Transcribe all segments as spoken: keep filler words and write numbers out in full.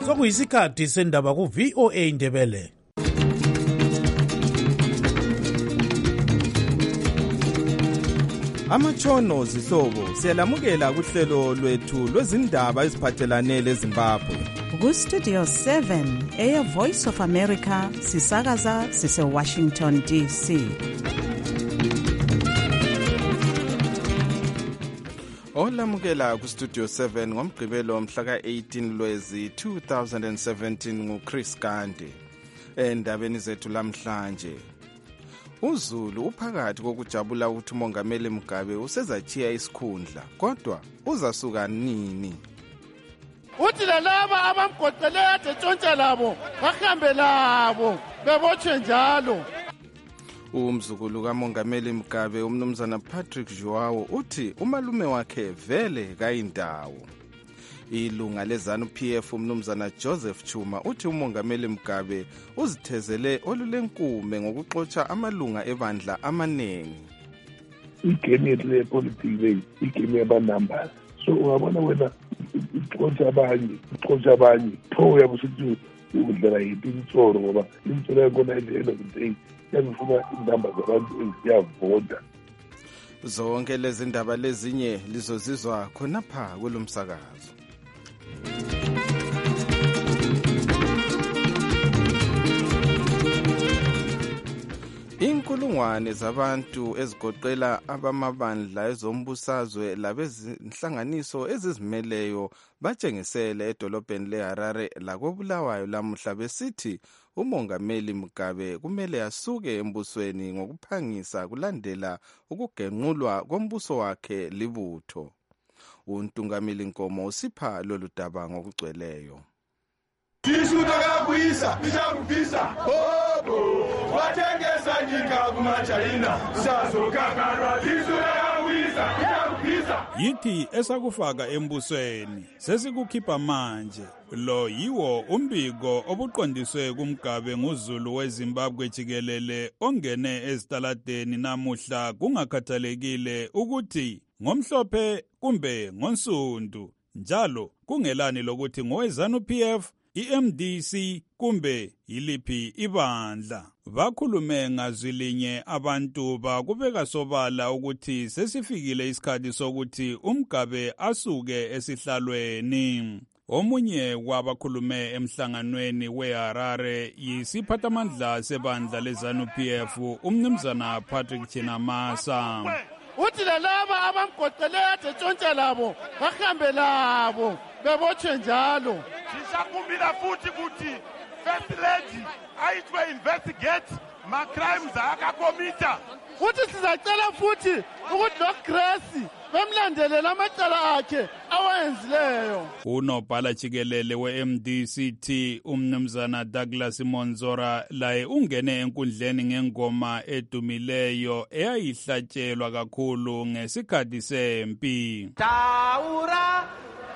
sokuyisikhathi sendaba ku-V O A Ndebele. Amatshono zihlobo siyalamukela kuhlelo lwethu lwezindaba eziphathelane leZimbabwe. Ku-Studio seven, Air Voice of America, sisakaza sise-Washington D C. Olamukela ku-Studio seven ngomgqibelo mhla ka-eighteen Lwezi two thousand seventeen nguChris Gandhi. Endabeni zethu lamhlanje, uZulu uphakathi kokujabula ukuthi uMongameli Mugabe usezachiya isikhundla, kodwa uzasuka nini? Uthi laba abamgoqele ade tshontsha labo bahambe labo bebotshwe njalo. Umzukulu kaMongameli Mugabe umnumzana Patrick Joao uthi umalume wakhe vele kayindawo. Ilunga lezanu P F umnumzana Joseph Chuma uthi uMongameli Mugabe uzithezele olulenkume ngokuxotsha amalunga ebandla amanengi. Igame le politics le igame aba numbers. So ungabona wena uxotsha abanye uxotsha abanye pho uyabusithi udlala yiphi insoro ngoba insoro yakona endlela ukuthi yafuna indaba zabantu eziyavota. Zonke lezi ndaba lezinye lizozizwa khonapha kulomsakazo. Inkulungwane zabantu ezigoqela abamabandla ezombusazwe labezinhlanganiso ezizimeleyo batshengisele edolobheni leHarare lakobulawayo lamuhla besithi uMongameli Mugabe kumele asuke embusweni ngokuphangisa kulandela ukugenqulwa kombuso wakhe libutho. Untungameli Nkomo usipha lolu daba ngokugcweleyo. Tisudakabuyisa tisharubisa bobo watengesa nyika kumachina sazokakarwa tisudakabuyisa tisharubisa yithi esakufaka embusweni sesikukhipha manje. Lo yiwo umbiko obuqondiswe kuMgabe nguZulu weZimbabwe jikelele ongene ezitaladeni namuhla kungakhathalekile ukuthi ngomhlophe kumbe ngonsundu, njalo kungelani lokuthi ngowezanu P F, I-M D C kumbe yiliphi ibandla. Bakhulume ngazwilinye abantu bakubeka sobala ukuthi sesifikile isikhathi sokuthi uMgabe asuke esihlalweni. Omunye wabakhulume emhlanganweni weHarare yisiphathamandla sebandla lezanu P F umnumzana Patrick Chinamasa. Uthi laba abamgoqele ade tshontsha labo bahambe labo bebotshwe njalo. Sisakumbila futhi ukuthi first lady ayithwe investigate ma crimes akakomita. Uthi sizacela futhi ukuthi lo Grace bemlandelela amacala akhe awayenzileyo. Unobhala jikelele we-M D C T umnumzana Douglas Monzora laye ungene enkundleni ngengoma edumileyo eyayihlatshelwa kakhulu ngesikhathi sempi. Taura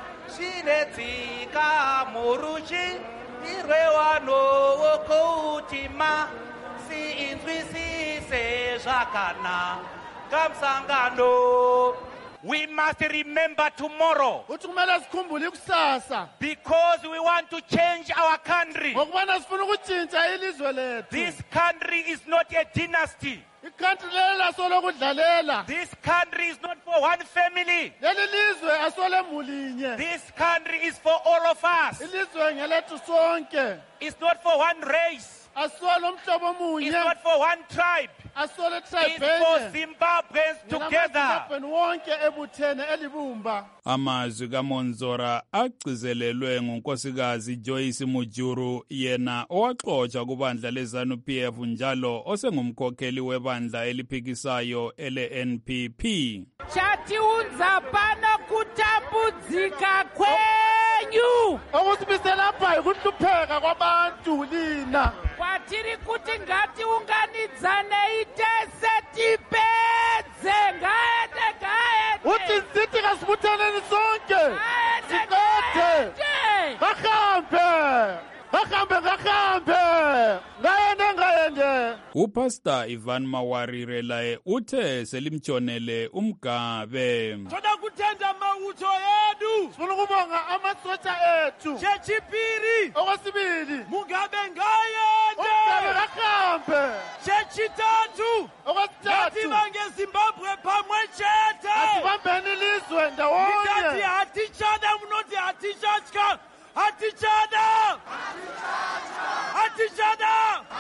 Shinetsika Muruchi Irewano Wokutima Si Inzwisise Jakana Kamsangano. We must remember tomorrow because we want to change our country. This country is not a dynasty. This country is not for one family. This country is for all of us. It's not for one race. It's not for one tribe. It's for Zimbabweans together. Amazwi kaMonzora agcizelelwe ngunkosikazi Joyce Mujuru, yena owaxotsha kubandla lezanu P F njalo osengumkhokheli webandla eliphikisayo ele N P P. Chati unzapana kutambudzika kwenyu. Okusibisela pha ukuhlupheka kwabantu lina. Kwatiri kuti ngati unganidzane itese tipedze ngaende ngaende. Uthi sithi kasibuthaneni sonke. Sikothe. Bahambe. Bahambe bahambe. Ngaende ngaende. Upastor Ivan Mawarire laye uthe selimtshonele uMgabe. Thoda kuthenda mawutho yedu. Sifuna ukubonga amasotsha ethu. Chechipiri. Okwesibili. Mugabe ngayende. Umgabe kahambe. Chechithathu. Okwesithathu. Yathi bangeZimbabwe phamwe chethe. Asibambeni ilizwe ndawonye. Ngithi hatichada munoti hatichachka. Hatichada. Hatichada.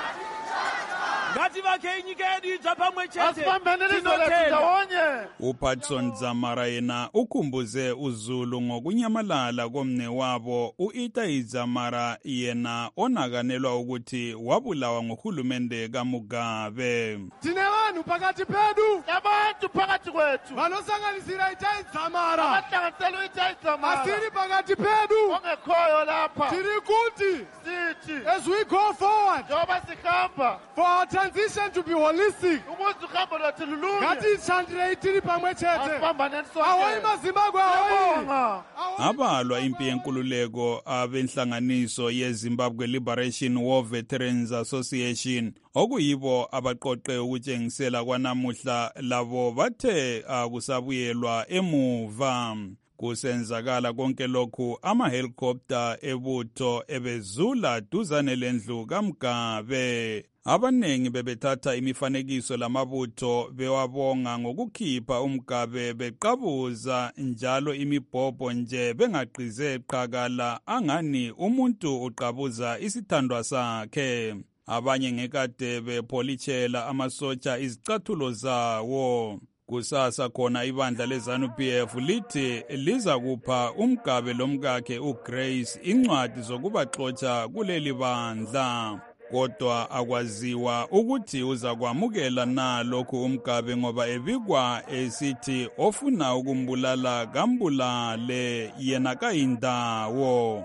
Ngathi bakhe inyike yedwa phamwe chethe. Asibambeni ilizwe lethu ndawonye. uPatson Zamara yena ukhumbuze uZulu ngokunyamalala komne wabo uItai Zamara yena onakanelwa ukuthi wabulawa ngohulumende kaMugabe. Dinevanhu phakathi pedu. Abantu phakathi kwethu. Vanosanganisira Itai Zamara. Abahlanganisela uItai Zamara. Asiri phakathi pedu. Ongekhoyo lapha. Tiri kuti. Sithi. As we go forward. Njengoba sikhamba. For our transition to be holistic. Ukuze uhambo lwethu lulunge. Ngathi ishandire itiri pamwe chethe. Asibambaneni sonke. Awoyi maZimbabwe awoyi. Abalwa impi yenkululeko abenhlanganiso yeZimbabwe Liberation War Veterans Association okuyibo abaqoqe ukutshengisela kwanamuhla labo bathe akusabuyelwa emuva. Kusenzakala konke lokhu ama-helicopter ebutho ebezula duzane lendlu kaMgabe. Abanengi bebethatha imifanekiso lamabutho bewabonga ngokukhipha uMgabe beqabuza njalo imibhobho nje bengaqize qhakala angani umuntu uqabuza isithandwa sakhe. Abanye ngekade bepholitshela amasotsha izicathulo zawo. Kusasa khona ibandla leZANU-P F lithi liza kupha uMgabe lomkakhe uGrace incwadi zokubaxotsha kuleli bandla. Kodwa akwaziwa ukuthi uza kwamukela na lokhu uMgabe ngoba ebikwa esithi ofuna ukumbulala kambulale yena kayindawo.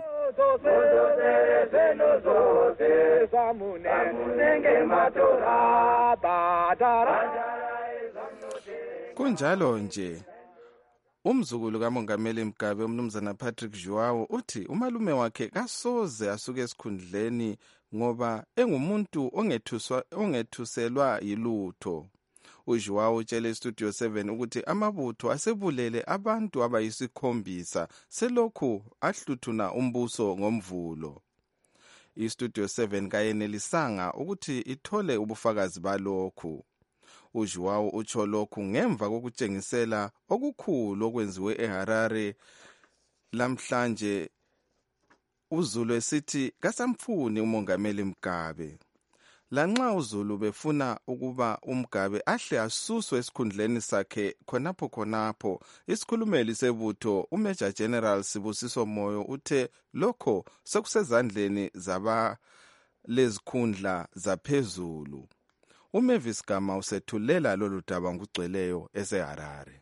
Kunjalo nje umzukulu kaMongameli Mugabe umnumzana Patrick Joao uthi umalume wakhe kasoze asuke esikhundleni ngoba engumuntu ongethuswa ongethuselwa yilutho. uJoao utshele iStudio seven ukuthi amabutho asebulele abantu abayisikhombisa selokhu ahluthuna umbuso ngomvulo. iStudio seven kayenelisanga ukuthi ithole ubufakazi balokhu. uJoao utsho lokhu ngemva kokutshengisela okukhulu okwenziwe eHarare lamhlanje. uZulu esithi kasamfuni uMongameli Mugabe. Lanxa uZulu befuna ukuba uMgabe ahle asuswe esikhundleni sakhe khonapho khonapho, isikhulumeli sebutho uMajor General Sibusiso Moyo uthe lokho sekusezandleni zaba lezikhundla zaphezulu. uMavis Gama usethulela lolu daba ngugcweleyo eseHarare.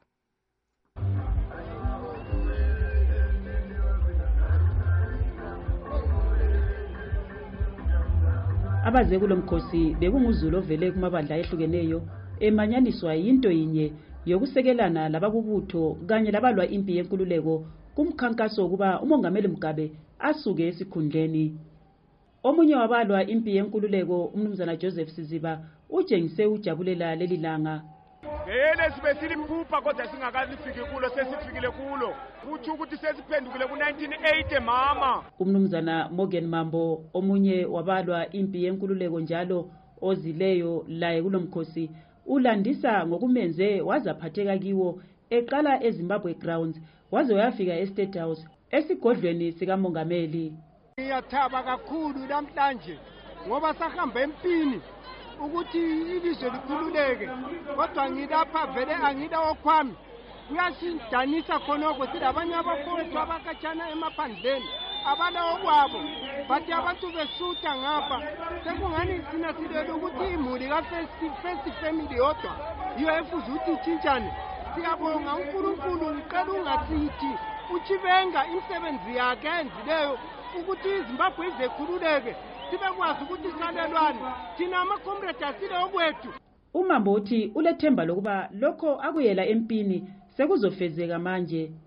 Abaze kulomkhosi bekunguzulu ovele kumabandla ehlukeneyo emanyaniswa into yinye yokusekelana lababubutho kanye labalwa impi yenkululeko kumkhankaso kuba uMongameli Mugabe asuke esikhundleni. Omunye wabalwa impi yenkululeko umnumzana Joseph Siziba utshengise ujabulela leli langa. Ngene sibe siliphupha kodwa singakalifiki kulo sesifikile kulo. Kuthi ukuthi sesiphendukile ku nineteen eighty mama. Umnumzana Morgan Mambo omunye wabalwa impi yenkululeko njalo ozileyo laye kulomkhosi ulandisa ngokumenze wazaphatheka kiwo eqala eZimbabwe Grounds waze wayafika eState House esigodlweni sika Mongameli. Ngiyathaba kakhulu namhlanje ngoba sahamba empini ukuthi ilizwe likhululeke kodwa ngilapha vele angida okwami kuyasidanisa khonoko sithi abanye abafowethu abakatshana emaphandleni abala okwabo bathi abantu besuta ngapha sekungani sina silele ukuthi imuli ka-first family yodwa yiyo efuze ukuthi itshintshane. Siyabonga uNkulunkulu uqala ungasithi uchibenga imisebenzi yakhe enzileyo ukuthi iZimbabwe izekhululeke sibe kwazi ukuthi isalelwane thina ama-comrade asile okwethu. uMambo uthi ulethemba lokuba lokho akuyela empini sekuzofezeka manje.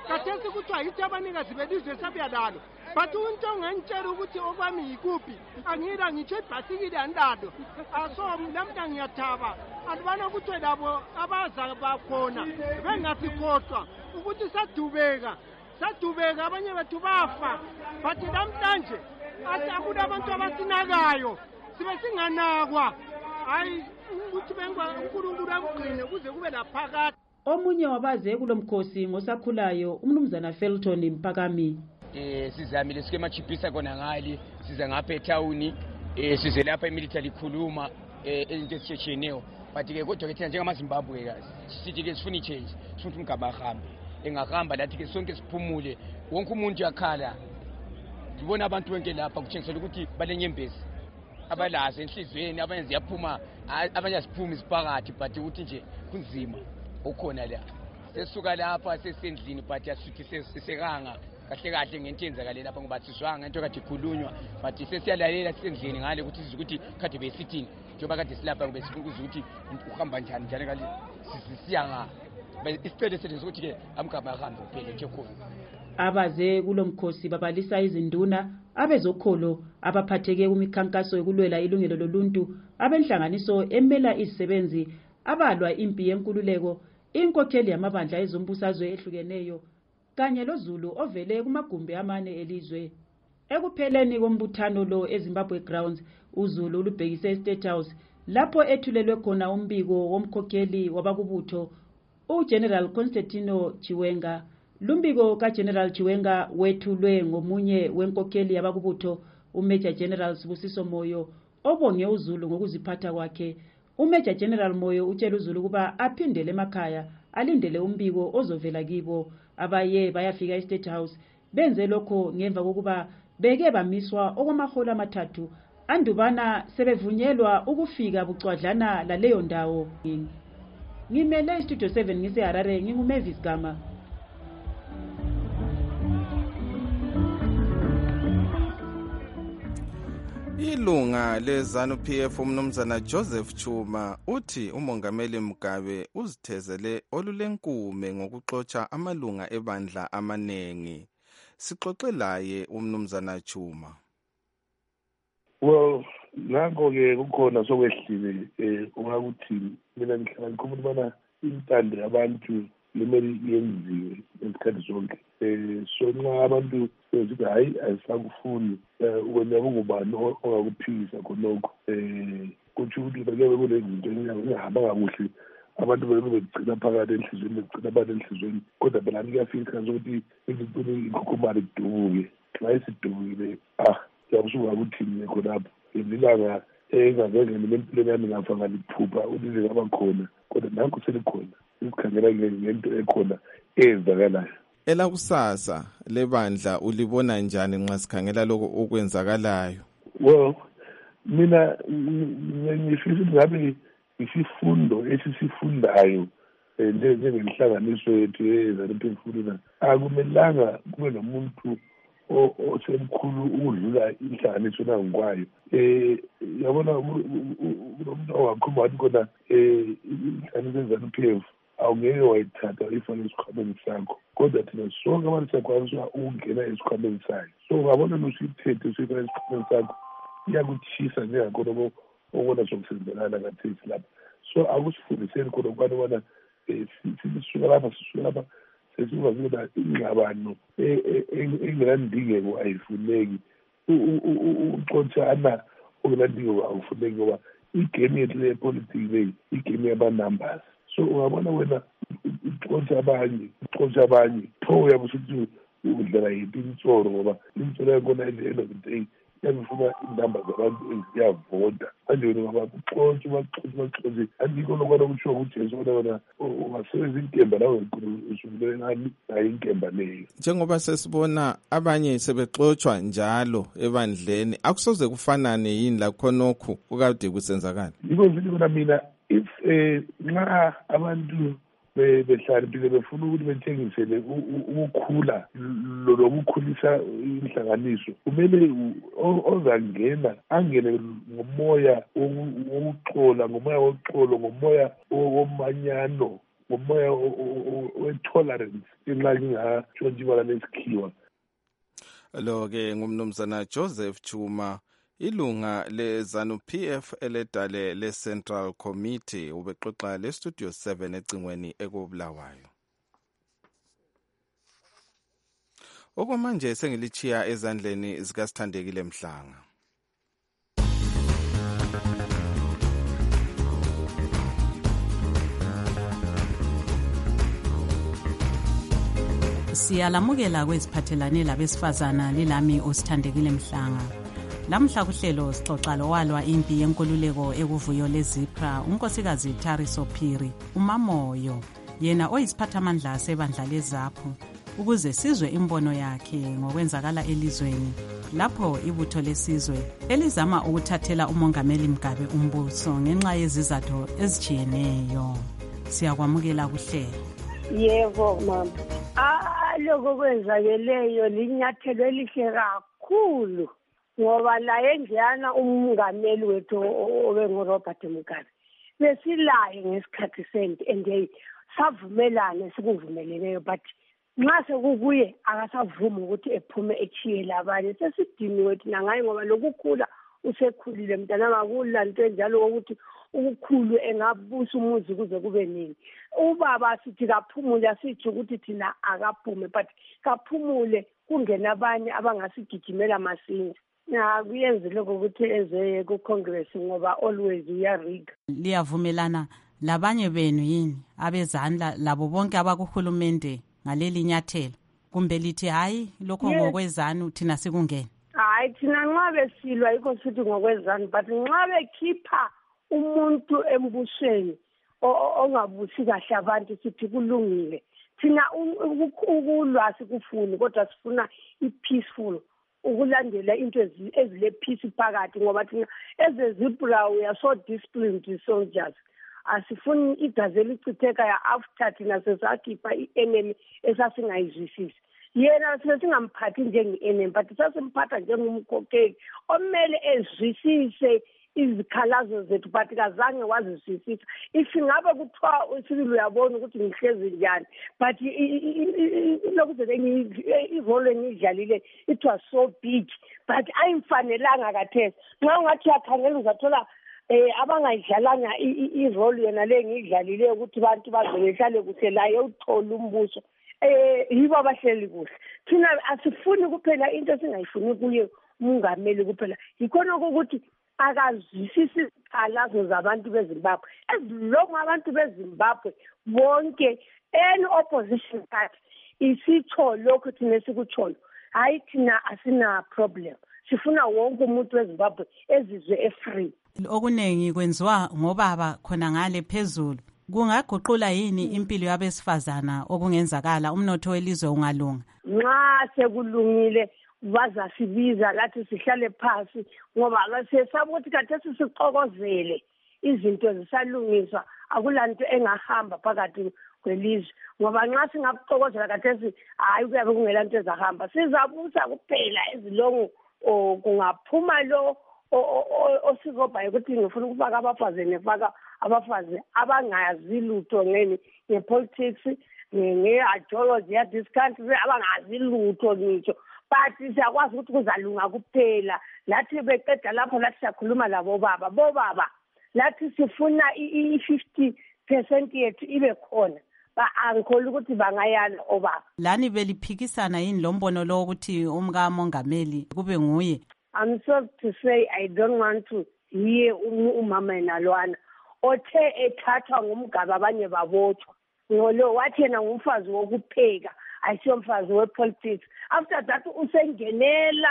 kathesi kuthiwa yithi abanikazi belizwe sabuya lalo but into ongangitshela ukuthi okwami yikuphi angila ngitsho ibhasikili andado aso lamhla ngiyathaba andibana ukuthi labo abaza bakhona bengasikhohlwa ukuthi sadubeka sadubeka abanye bethu bafa but namhlanje athi akulabantu abasinakayo sibe singanakwa hayi ukuthi bengwa uNkulunkulu amgcine kuze kube laphakade. Omunye wabaze kulomkhosi ngosakhulayo umnumzana Felton Mpakami. Eh sizamile sike machipisa kona ngali siza ngapha etown eh size lapha imilitary khuluma eh into esitsheneyo but ke kodwa ke thina njengamaZimbabwe ke sithi ke sifuna change sifuna umgaba ahambe engahamba lathi ke sonke siphumule wonke umuntu yakhala ngibona abantu bonke lapha kutshengisela ukuthi balenyembezi abalazi enhlizweni abanye ziyaphuma abanye asiphumi isiphakathi but ukuthi nje kunzima ukhona la sesuka lapha sesendlini but yasithi sesekanga kahle kahle ngento yenzakale lapha ngoba sizwanga into kade ikhulunywa but sesiyalalela sendlini ngale ukuthi siza ukuthi kade besithini njengoba kade silapha ngoba sifuna ukuthi uhamba njani njani kale sisiyanga isicelo sethu ukuthi ke amgaba ahambe kuphela nje khona. Abaze kulomkhosi babalisa izinduna abezokholo abaphatheke kumikhankaso yokulwela ilungelo loluntu abenhlanganiso emela izisebenzi abalwa impi yenkululeko inkokheli yamabandla ezombusazwe ehlukeneyo kanye loZulu ovele kumagumbi amane elizwe. Ekupheleni kombuthano lo eZimbabwe Grounds uZulu ulubhekise eState House lapho ethulelwe khona umbiko womkhokheli wabakubutho uGeneral Constantino Chiwenga. Lumbiko kaGeneral Chiwenga wethulwe ngomunye wenkokheli yabakubutho uMajor General Sibusiso Moyo obonge uZulu ngokuziphatha kwakhe. uMajor General Moyo utshela uZulu kuba aphindele emakhaya alindele umbiko ozovela kibo. Abaye bayafika eState House benze lokho ngemva kokuba beke bamiswa okwamaholo amathathu andubana sebevunyelwa ukufika bucwadlana laleyo ndawo. Ngimele iStudio seven ngise Harare nginguMavis Gama. Ilunga leZanu-P F umnumzana Joseph Chuma uthi umongameli Mugabe uzithezele olulenkume ngokuxotsha amalunga ebandla amanengi. Sixoxe laye umnumzana Chuma. Well, nango ke kukhona sokwehlile eh ungakuthi mina ngihlala ngikhuluma bana intande abantu lemeli yenziwe esikhathi zonke. Eh so nxa abantu bezithi hayi asakufuni ukwenza ukubani ongakuphisa khonokho eh kuthi ukuthi beke kulezinto ezihamba kakuhle abantu beke begcina phakathi enhlizweni begcina abantu enhlizweni kodwa phela kuyafika ukuthi izinto ikhukhumala idubuke xa isidubukile ah yabusuka ukuthini khonapho ilanga engavele nempilo yami ngafa ngaliphupha ulize ngabakhona kodwa nanku selikhona isikhangela ngento ekhona ezakalayo. Elakusasa lebandla ulibona njani nxa sikhangela lokho okwenzakalayo? Well, mina ngifisa ngabe isifundo esisifundayo njengenhlanganiso yethu yeZanu-P F akumelanga kube nomuntu osemkhulu ukudlula inhlanganiso nangikwayo. Eh yabona umuntu owakhuluma wathi khona eh inhlanganiso yeZanu-P F awungeke wayithatha ifane esikhwameni sakho kodwa thina sonke abantu sakwazi ukungena esikhwameni sakhe. So ngabona nosithethe usifane esikhwameni sakho iyakuthisa njengakhona okona sokusenzekana ngathesi lapha. So akusifundiseni khona ukubana bona sisuka lapha sisuka lapha sesingazibona ingxabano engelandingeko ayifuneki uxotshana okunandingeko awufuneki ngoba igame yethu lepolitiki leyi igame yama-numbers. So ungabona wena uxotsha abanye uxotsha abanye pho uyabe usuthi udlala yiphi imitsoro ngoba imitsoro yakhona at the end of the day yabifuna indamba zabantu eziyavota manje wena ngoba uxotshe ubaxotshe ubaxotshe andikho lokwana kushiwo kujesu bona wena ungasebenzisa inkemba nawe usubulele ngani nayo inkemba leyo. Njengoba sesibona abanye sebexotshwa njalo ebandleni akusoze kufanane yini la khonokho kukade kusenzakala? Yiko ngithi mina mina if eh nxa abantu behlaliphile befuna ukuthi bethengisele ukukhula lokukhulisa inhlanganiso kumele ozangena angene ngomoya wokuxola ngomoya woxolo ngomoya womanyano ngomoya we-tolerance inxa ngingatshontsha ibala lesikhiwa. Lo-ke ngumnumzana Joseph Chuma, ilunga le-ZANU-P F eledale le-Central Committee, ubexoxa le-Studio seven ecingweni ekubulawayo. Okwamanje sengilichiya ezandleni zikaSithandekile Mhlanga. Siyalamukela kweziphathelane labesifazana lilami uSithandekile Mhlanga. Lamhla kuhlelo sixoxa lowalwa impi yenkululeko ekuvuyo leZipra unkosikazi Thariso Phiri uMamoyo, yena oyisiphathamandla sebandla leZAPHU, ukuze sizwe imbono yakhe ngokwenzakala elizweni lapho ibutho lesizwe elizama ukuthathela umongameli Mugabe umbuso ngenxa yezizathu ezijiyeneyo. Siyakwamukela kuhlelo. Yebo mama. Ah, lokho kwenzakeleyo linyathelo elihle kakhulu ngoba la enjana umongameli wethu obenguRobert Mugabe besilaye ngesikhathi sente and savumelana sikuvumeleleyo, but nxa sekukuye akasavuma ukuthi ephume echiyela abanye. Sesidiniwe thina ngaye ngoba lokukhula usekhulile mntana ngakulanto enjalo ukuthi ukukhulu engabusa umuzi kuze kube nini. Ubaba sithi kaphumule, asithi ukuthi thina akaphume, but kaphumule kungena abanye abangasigijimela masinya. Na kuyenzile ukuthi eze ku Congress ngoba always uyariga. Liyavumelana labanye benu yini abezandla labo bonke abakuhulumende ngaleli nyathelo, kumbe lithi hayi lokho ngokwezanu thina sikungena? Hayi thina nxa besilwa yikho sithi ngokwezanu, but nxa bekhipha umuntu embusweni ongabusi kahle abantu sithi kulungile. Thina ukulwa sikufuni kodwa sifuna i-peaceful, ukulandela into ezile peace phakathi ngoba thina ezeZipra we are so disciplined soldiers. Asifuni igazi elichitheka ya after thina sesakhipha i-enemy esasingayizwisisi. Yena sesingamphathi njenge-enemy but sasimphatha njengomkhokheli omele ezwisise izikhalazo zethu but kazange wazizwisisa. If ngabe kuthiwa usibili uyabona ukuthi ngihlezi njani, but lokuzele irole engidlalile it was so big but ayimfanelanga kathesi. Nxa ungathi uyakhangela uzathola eh abangayidlalanga irole yona le ngidlalile ukuthi abantu bazohlale kuhle la yothola umbuso eh yibo abahleli kuhle. Thina asifuni kuphela into singayifuni kuye umongameli kuphela, yikhona ukuthi akazwisisi izikhalazo zabantu beZimbabwe. Ezilongo abantu beZimbabwe bonke any opposition party isitsho lokho thina sikutholo, hayi thina asina problem. Sifuna wonke umuntu weZimbabwe ezizwe efree. Okunengi kwenziwa ngobaba khona ngale phezulu. Kungaguqula yini impilo yabesifazana okungenzakala umnotho welizwe ungalunga? Nxa sekulungile bazasibiza lathi sihlale phansi ngoba sesaba ukuthi khathesi sixokozele izinto zisalungiswa, akulanto engahamba phakathi kwelizwe ngoba nxa singakuxokozela khathesi hayi kuyabe kungelanto ezahamba. Sizabusa kuphela ezilongo kungaphuma lo osikobhayo ukuthi ngifuna ukufaka abafazi nefaka abafazi abangazi lutho ngeni ngepolitics nge-ideology ya this country, abangazi lutho ngitsho. But siyakwazi ukuthi kuzalunga kuphela. Lathi beqeda lapho lathi siyakhuluma labo baba bobaba lathi sifuna i-fifty percent yethu ibe khona. Ba-angikholwa ukuthi bangayala obaba. Lani beliphikisana yini lo mbono lo ukuthi umkamongameli kube nguye? I'm sorry to say I don't want to hear umama enalwana othe ethathwa ngumgaba abanye babotshwa ngolo wathi yena ngumfazi wokupheka ayisiyomfazi wepolitics. After that usengenela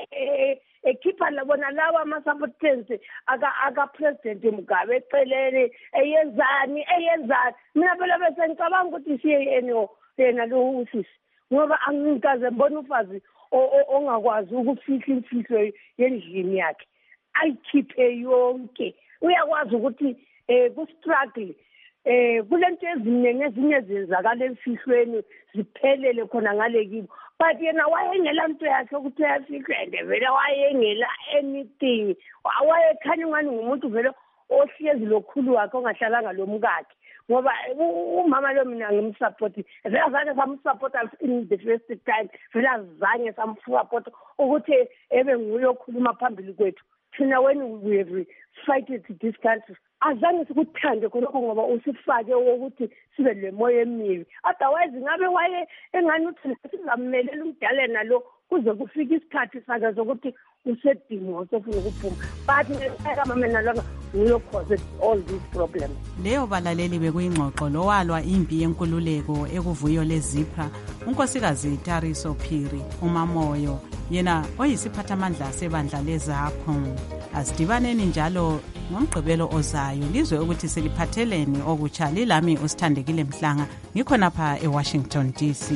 ekhipha labona laba ama-supporters aka-president Mugabe eceleni eyenzani eyenzani. Mina phela bese ngicabanga ukuthi siye eno yena lo usisi ngoba angikaze mbona ufazi ongakwazi ukufihla imfihlo yendlini yakhe ayikhiphe yonke. Uyakwazi ukuthi ku-struggle eh kulento eziningi ezinye zenzakala emfihlweni ziphelele khona ngale kibo, but yena wayengela into yakhe ukuthi yafihlwe vele wayengela anything. Wayekhanya ngani ngumuntu vele ohlezi lokhulu wakhe ongahlalanga lo mkakhe ngoba umama lo mina ngimsupport vele azange samsupport in the first time vele azange samsupport ukuthi ebe nguye okhuluma phambili kwethu thina when we have fighted this country azange sikuthande khonokho ngoba usifake ukuthi sibe lemoya emibi otherwise ngabe waye engani uthi sizammelela umdala nalo kuze kufika isikhathi sakhe zokuthi usedingo sofuna ukuphuma but ngeke mama nalona nguyo cause all these problems. Leyo balaleli bekuyingxoxo lowalwa impi yenkululeko ekuvuyo lezipra unkosikazi Tariso Phiri umamoyo yena oyisiphathamandla sebandla lezapho. Asidibaneni njalo ngomgqibelo ozayo lizwe ukuthi siliphatheleni okutsha lilami usithandekile Mhlanga ngikhona pha eWashington D C.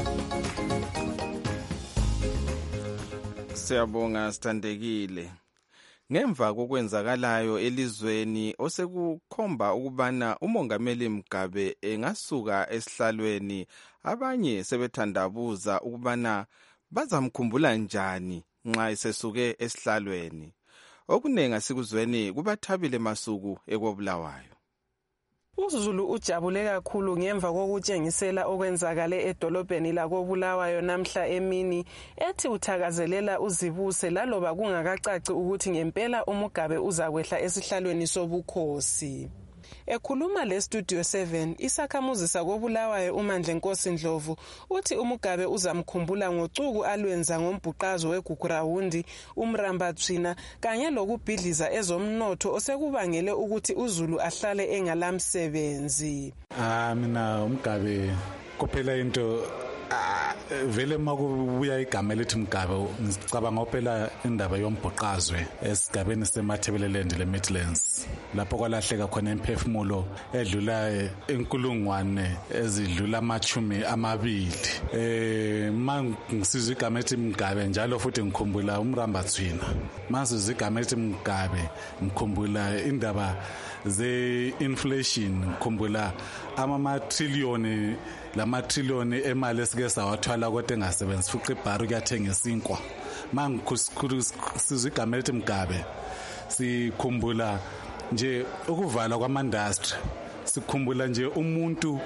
Siyabonga sithandekile. Ngemva kokwenzakalayo elizweni osekukhomba ukubana umongameli Mugabe engasuka esihlalweni abanye sebethandabuza ukubana bazamkhumbula njani nxa esesuke esihlalweni. Okunenga sikuzweni kubathabile masuku ekobulawayo. uZulu ujabule kakhulu ngemva kokutshengisela okwenzakale edolobheni lakobulawayo namhla emini ethi uthakazelela uzibuse laloba kungakacaci ukuthi ngempela uMugabe uzakwehla esihlalweni sobukhosi. Ekhuluma le Studio seven isakhamuzi sakobulawayo uMandla Nkosi Ndlovu uthi uMugabe uzamkhumbula ngocuku alwenza ngombhuqazo weGugurawundi uMrambathwina kanye lokubhidliza ezomnotho osekubangele ukuthi uZulu ahlale engalamsebenzi. Ah mina uMugabe kuphela into vele makubuya igama elithi Mugabe ngicabanga ophela indaba yombhuqazwe esigabeni seMathebeleland le Midlands lapho kwalahleka khona imphefumulo edlula enkulungwane ezidlula amachumi amabili. Eh mangisizwe igama elithi Mugabe njalo futhi ngikhumbula uMrambathwina. Masizwe igama elithi Mugabe ngikhumbula indaba ze inflation ngikhumbula ama trillion lama trillion emali esike sawathwala kodwa engasebenzi futhi ibharu kuyathenga isinkwa. Mangikhulukhulu sizwe igama elithi Mugabe sikhumbula nje ukuvala kwama-industry, sikhumbula nje umuntu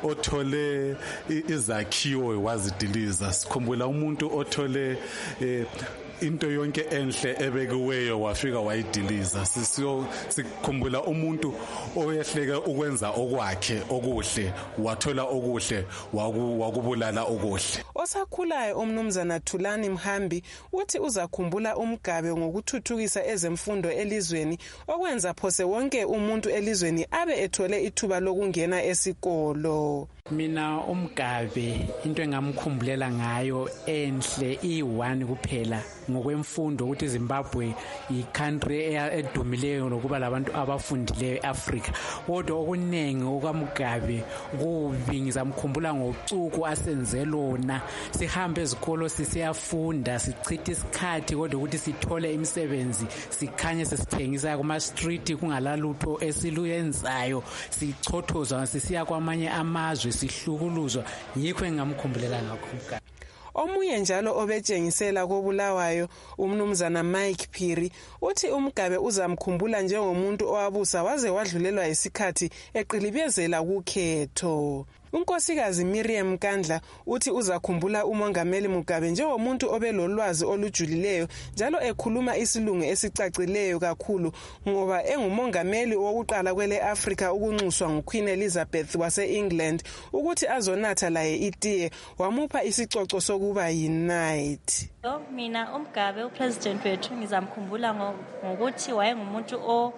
othole izakhiwo wazidiliza, sikhumbula umuntu othole eh, into yonke enhle ebekiweyo wafika wayidiliza. Sisiyo sikhumbula umuntu oyehleka ukwenza okwakhe okuhle wathola okuhle wakubulala okuhle. Osakhulayo umnumzana Thulani Mhambi uthi uzakhumbula uMugabe ngokuthuthukisa ezemfundo elizweni okwenza phose wonke umuntu elizweni abe ethole ithuba lokungena esikolo. Mina uMugabe into engamkhumbulela ngayo enhle i-one kuphela ngokwemfundo ukuthi Zimbabwe i-country edumileyo nokuba labantu abafundileyo eAfrica. Kodwa okunengi okaMugabe kubi ngizamkhumbula ngocuku asenze lona. Sihambe ezikolo sisiyafunda sichitha isikhathi kodwa ukuthi sithole imisebenzi sikhanye sesithengisa kuma street kungalalutho esiluyenzayo sichothoza sisiya kwamanye amazwe sihlukuluzwa. Yikho engamkhumbulela ngakho Mugabe. Omunye njalo obetshengisela kobulawayo umnumzana Mike Phiri uthi uMugabe uzamkhumbula njengomuntu owabusa waze wadlulelwa isikhathi eqilibezela kukhetho. Unkosikazi Miriam Nkandla uthi uzakhumbula umongameli Mugabe njengomuntu obelolwazi olujulileyo njalo ekhuluma isilungu esicacileyo kakhulu ngoba engumongameli wokuqala kwele Africa ukunxuswa nguQueen Elizabeth wase-England ukuthi azonatha laye itiye wamupha isicoco sokuba yi-knight. Mina uMugabe upresident wethu ngizamkhumbula ngokuthi wayengumuntu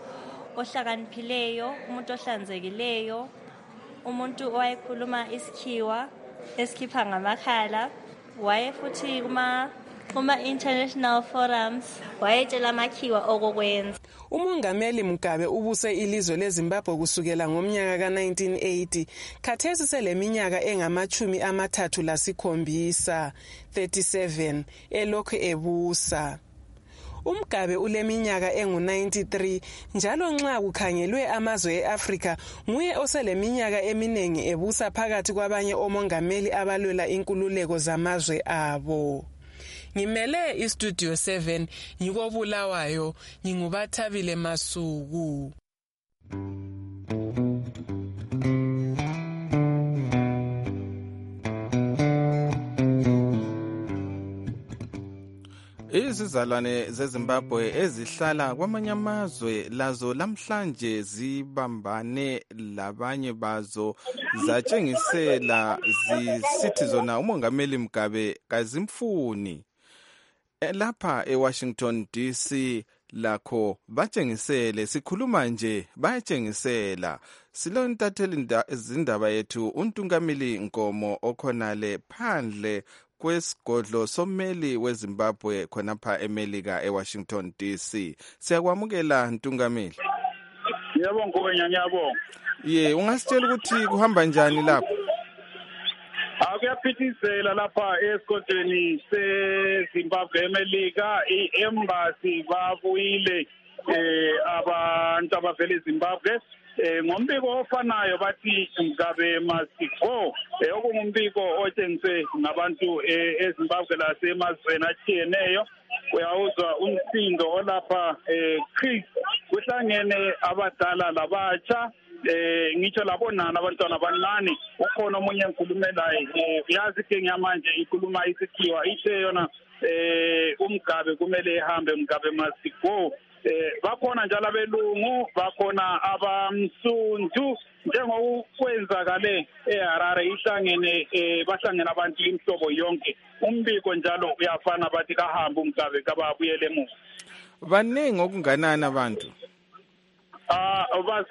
ohlakaniphileyo, umuntu ohlanzekileyo, umuntu owayekhuluma isikhiwa esikhipha ngamakhala, waye futhi kuma kuma international forums wayetshela amakhiwa okokwenza. Umongameli Mugabe ubuse ilizwe leZimbabwe kusukela ngomnyaka ka nineteen eighty. Khathesi seleminyaka engamachumi amathathu lasikhombisa thirty-seven elokhu ebusa. uMugabe uleminyaka engu ninety-three njalo nxa kukhangelwe amazwe eAfrica nguye oseleminyaka eminengi ebusa phakathi kwabanye omongameli abalwela inkululeko zamazwe abo. Ngimele iStudio seven ngikobulawayo ngingubathabile Masuku. Izizalwane zeZimbabwe ezihlala kwamanye amazwe lazo lamhlanje zibambane labanye bazo zatshengisela zisithi zona uMongameli Mugabe kazimfuni. Lapha eWashington D C lakho batshengisele, sikhuluma nje bayatshengisela. Silontatheli izindaba yethu uNtungamili Nkomo okhonale phandle kwesigodlo sommeli weZimbabwe khonapha eMelika eWashington D C. Siyakwamukela Ntungamili. Yebo Ngobenya, ngiyabonga. Ye, ungasitshela ukuthi kuhamba njani lapha? Akuyaphithizela lapha esigodlweni seZimbabwe eMelika. I-embassy babuyile eh abantu abavela eZimbabwe eh ngombiko ofanayo bathi Mugabe must go. Eh okungumbiko otshengise ngabantu eZimbabwe lasemazweni atshiyeneyo. Uyawuzwa umsindo olapha eh Chris kuhlangene abadala labatsha eh ngitsho labonana abantwana abancane. Ukhona omunye enkulumelayo uyazi ke ngamanje ikhuluma isikhiwa ithe yona eh uMgabe kumele ehambe, Mugabe must go. Eh bakhona njalo abelungu, bakhona abamsundu njengokwenzakale eHarare ihlangene eh bahlangena abantu imhlobo yonke. Umbiko njalo uyafana bathi kahamba uMgabe kababuyele emuva. Baningi okunganani abantu? Ah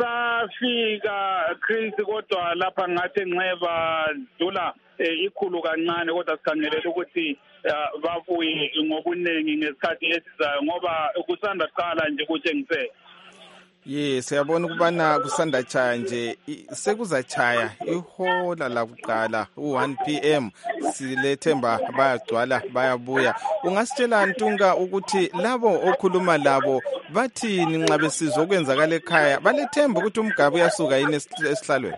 basafika Chris kodwa lapha ngathi nxeba dula ikhulu kancane kodwa sikhangelele ukuthi babuye ngobunengi ngesikhathi esizayo ngoba kusanda qala nje kutshengisela. Yes, siyabona ukubana kusanda chaya nje sekuzachaya ihola la kuqala u one p m silethemba bayagcwala bayabuya. Ungasitshela Ntunga ukuthi labo okhuluma labo bathini nxa besizwa okwenzakala ekhaya, balethemba ukuthi uMgabe uyasuka yini esihlalweni?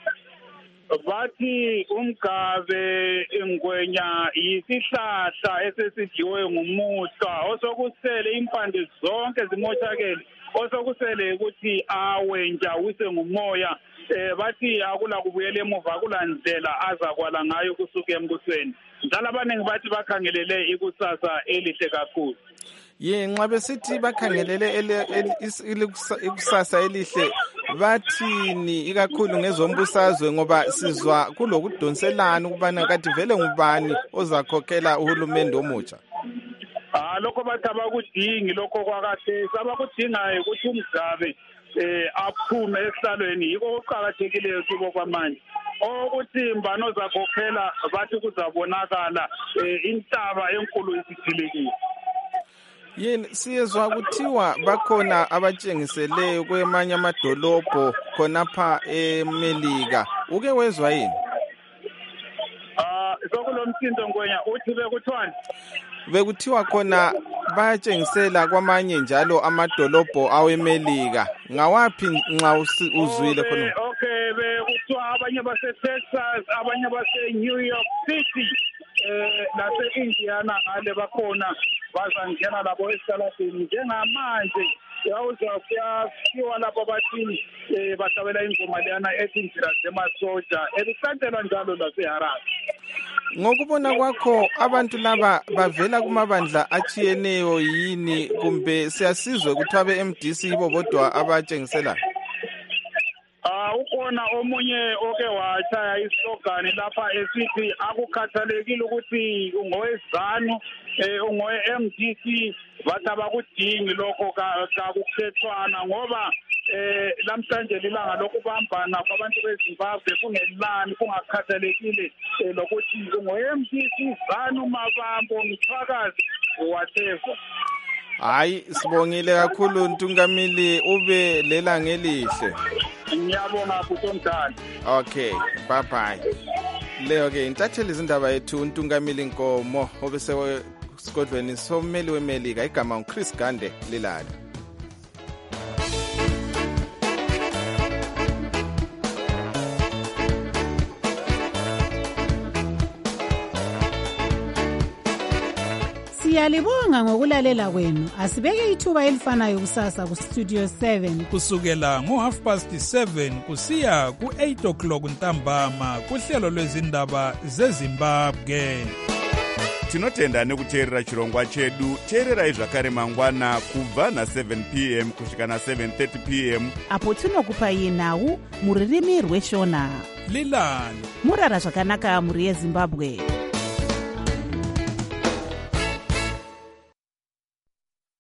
Bathi uMgabe ingwenya yisihlahla esesidliwe ngumuhlwa osokusele impande zonke zimoshakele, osokusele ukuthi awe njawise ngumoya. Eh bathi akula kubuyela emuva, akula ndlela azakwala ngayo kusuka embusweni. Njalo abaningi bathi bakhangelele ikusasa elihle kakhulu. Ye, nxa besithi bakhangelele ikusasa elihle bathini ikakhulu ngezombusazwe ngoba sizwa kulokudonselana ukubana kathi vele ngubani ozakhokhela uhulumende omutsha? Ah lokho bathi abakudingi lokho kwakade sabakudingayo ukuthi uMgabe eh aphume esihlalweni, yiko okuqhakathekileyo kubo kwamanje. Ukuthi mbano zakhokhela bathi kuzabonakala intaba enkulu isithilekile. Yini siyezwa kuthiwa bakhona abatshengiseleyo kwemanye amadolobho khonapha eMelika, uke wezwa yini? Ah sokulomsindo Ngwenya uthi bekuthiwani? Bekuthiwa khona bayatshengisela kwamanye njalo amadolobho aweMelika. Ngawaphi nxa uzwile khona? Okay, bekuthiwa abanye base Texas, abanye base New York City, eh lase Indiana ngale bakhona bazangena labo esitaladini njengamanje. Yawuzwa kuyasiwa lapho bathi eh bahlabela ingoma leyana ezindlela zemasoja ebisandelwa njalo laseHarare. Ngokubona kwakho abantu laba bavela kumabandla achiyeneyo yini kumbe siyasizwe ukuthi abe M D C ibo bodwa abatshengisela? Ah ukhona omunye oke wachaya islogan lapha esithi akukhathalekile ukuthi ungowezanu eh ungowe M D C bathi abakudingi lokho kakukhethwana ngoba eh lamhlanje lilanga lokubambana kwabantu beZimbabwe kungelani kungakhathalekile lokuthi ngo-M D C zanu mabambo mthakazi whatever. Hayi sibongile kakhulu Ntungamili, ube lela ngelihle. Ngiyabonga Butomdala. Okay, bye bye. Leo ke intatheli izindaba yethu Ntungamili Nkomo obese sigodlweni sommeli weMelika igama uChris Gande Lilali. Siyalibonga ngokulalela kwenu. Asibeke ithuba elifanayo kusasa ku Studio seven kusukela ngo half past seven kusiya ku eight o'clock ntambama kuhlelo lwezindaba zeZimbabwe. tinotenda nekuteerera chirongwa chedu. teererai zvakare mangwana kubva na-seven p m kusvika na-seven thirty p m apo tinokupai nhau muririmi rweshona. lilani murara zvakanaka muri yezimbabwe.